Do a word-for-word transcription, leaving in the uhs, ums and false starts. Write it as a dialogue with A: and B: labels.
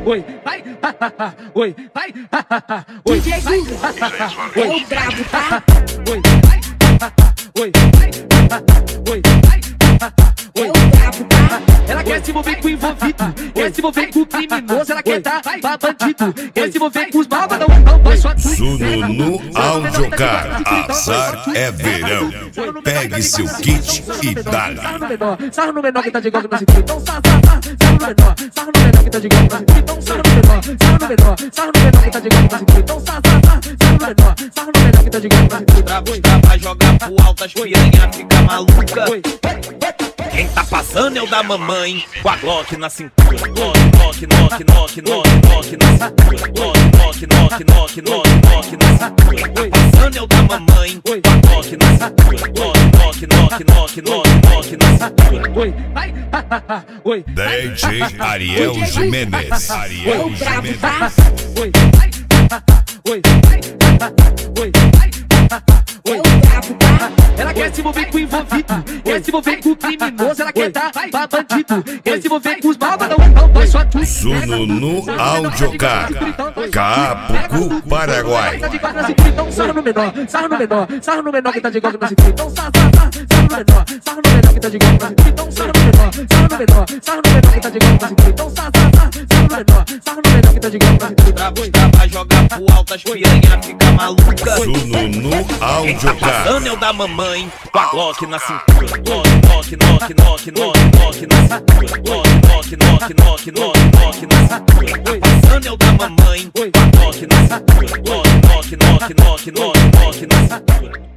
A: oi, vai, oi, vai, oi,
B: D J
A: vai,
B: Gu, é o brabo, tá?
A: oi, vai, oi, vai, oi, vai,
B: É o brabo, tá?
A: ela quer se envolver com o envolvido, quer se envolver com o criminoso, ela quer dar pra bandido, quer se envolver com os malvados, não vai só tu.
C: Suno Audiocar, azar é verão. Pegue seu kit e dá-lhe.
A: Sarro no menor, sarro no menor que tá de igual que não se cria. Então sarro, sarro, sarro no menor, sarro no menor que tá de igual que não se cria. Então sarro no menor, sarro no menor, sarro no menor que tá de igual que não se cria. Então sarro, sarro, sarro no menor, sarro no menor que tá de igual que não se cria.
D: Pra buscar, pra jogar pro alto, as piranha fica maluca. Quem tá passando é o da mamãe, com a Glock na cintura. Glock, Glock, Glock, Glock, Glock, Glock na cintura. Glock, Glock, Glock, Glock, Glock, Glock na cintura. Tá passando é o da mamãe, com a Glock na cintura. Glock, Glock, Glock, Glock, Glock, Glock na cintura.
A: Oi, vai, oi,
C: D J Ariel Jimenez.
B: É o
C: Ariel
B: brabo,
C: Jimenez.
B: tá?
A: oi, vai, oi, vai, oi, vai,
B: É o brabo, tá?
A: ela quer se envolver com o envolvido, quer se envolver com o criminoso, ela quer dar pra bandido, quer se envolver com os malvados, não vai só tu.
C: Suno Audiocar, Capucu, Paraguai.
A: Então sarro no menor, sarro no menor, sarro no menor que tá de igual que não se cria. Então sarro, sarro, sarro no menor, sarro no menor que tá de igual que não se cria. Então sarro no menor, sarro no menor, sarro no menor que tá de igual que não se cria. Então sarro, sarro, sarro no menor, sarro no menor que tá de igual que não se cria.
D: Pra buscar, pra jogar pro alto, as piranha fica maluca.
C: Suno
D: Quem tá
C: Audiocar.
D: passando é o da mamãe, com a Glock na cintura. Glock, Glock, Glock, Glock, Glock, Glock na cintura. Glock, Glock, Glock, Glock, Glock, Glock na cintura. Tá passando é o da mamãe, com a Glock na cintura. Glock, Glock, Glock, Glock, Glock, Glock na cintura.